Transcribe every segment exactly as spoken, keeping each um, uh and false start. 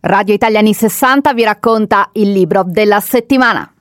Radio Italia anni sessanta vi racconta il libro della settimana.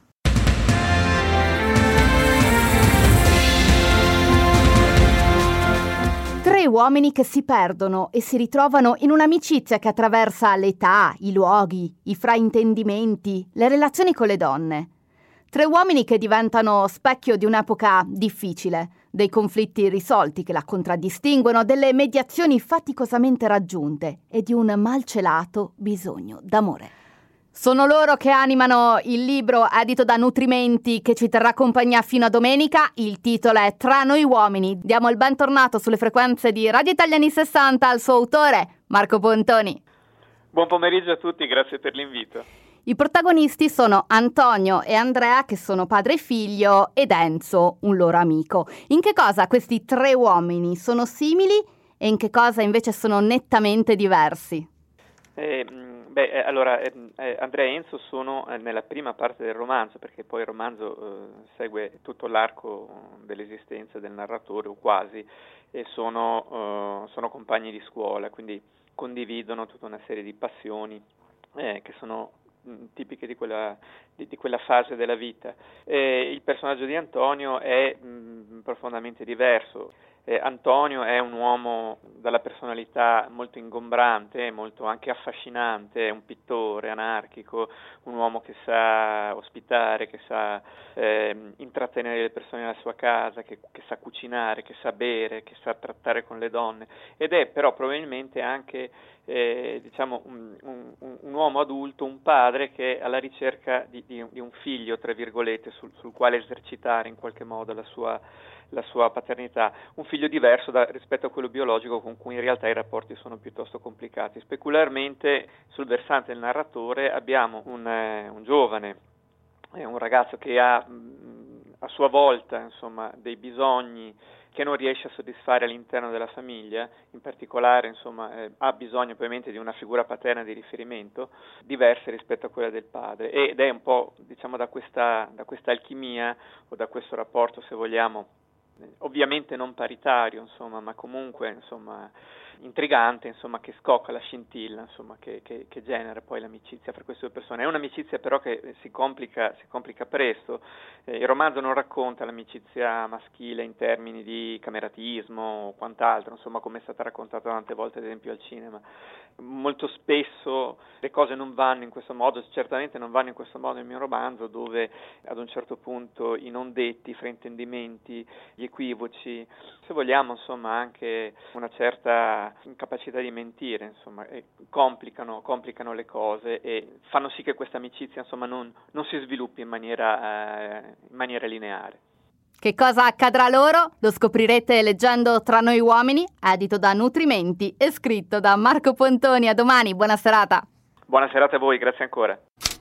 Tre uomini che si perdono e si ritrovano in un'amicizia che attraversa l'età, i luoghi, i fraintendimenti, le relazioni con le donne. Tre uomini che diventano specchio di un'epoca difficile, dei conflitti irrisolti che la contraddistinguono, delle mediazioni faticosamente raggiunte e di un malcelato bisogno d'amore. Sono loro che animano il libro edito da Nutrimenti che ci terrà compagnia fino a domenica. Il titolo è Tra noi uomini. Diamo il bentornato sulle frequenze di Radio Italia anni sessanta al suo autore, Marco Pontoni. Buon pomeriggio a tutti, grazie per l'invito. I protagonisti sono Antonio e Andrea, che sono padre e figlio, ed Enzo, un loro amico. In che cosa questi tre uomini sono simili e in che cosa invece sono nettamente diversi? Eh, beh, allora, eh, Andrea e Enzo sono nella prima parte del romanzo, perché poi il romanzo eh, segue tutto l'arco dell'esistenza del narratore, o quasi, e sono, eh, sono compagni di scuola, quindi condividono tutta una serie di passioni eh, che sono tipiche di quella, di, di quella fase della vita. Eh, il personaggio di Antonio è mh, profondamente diverso. Eh, Antonio è un uomo dalla personalità molto ingombrante, molto anche affascinante, è un pittore anarchico, un uomo che sa ospitare, che sa eh, intrattenere le persone nella sua casa, che, che sa cucinare, che sa bere, che sa trattare con le donne, ed è però probabilmente anche Eh, diciamo un, un, un uomo adulto, un padre che è alla ricerca di, di, di un figlio, tra virgolette, sul, sul quale esercitare in qualche modo la sua, la sua paternità, un figlio diverso da, rispetto a quello biologico, con cui in realtà i rapporti sono piuttosto complicati. Specularmente sul versante del narratore abbiamo un, eh, un giovane, eh, un ragazzo che ha mh, a sua volta insomma dei bisogni che non riesce a soddisfare all'interno della famiglia, in particolare insomma eh, ha bisogno ovviamente di una figura paterna di riferimento diversa rispetto a quella del padre, ed è un po' diciamo da questa, da questa alchimia o da questo rapporto, se vogliamo, eh, ovviamente non paritario insomma, ma comunque insomma intrigante, insomma, che scocca la scintilla, insomma, che, che, che genera poi l'amicizia fra queste due persone. È un'amicizia però che si complica, si complica presto. Eh, il romanzo non racconta l'amicizia maschile in termini di cameratismo o quant'altro, insomma, come è stata raccontata tante volte, ad esempio, al cinema. Molto spesso le cose non vanno in questo modo, certamente non vanno in questo modo nel mio romanzo, dove ad un certo punto i non detti, i fraintendimenti, gli equivoci, se vogliamo, insomma, anche una certa incapacità di mentire, insomma, e complicano, complicano le cose e fanno sì che questa amicizia, insomma, non, non si sviluppi in maniera, eh, in maniera lineare. Che cosa accadrà loro? Lo scoprirete leggendo Tra noi uomini, edito da Nutrimenti e scritto da Marco Pontoni. A domani, buona serata. Buona serata a voi, grazie ancora.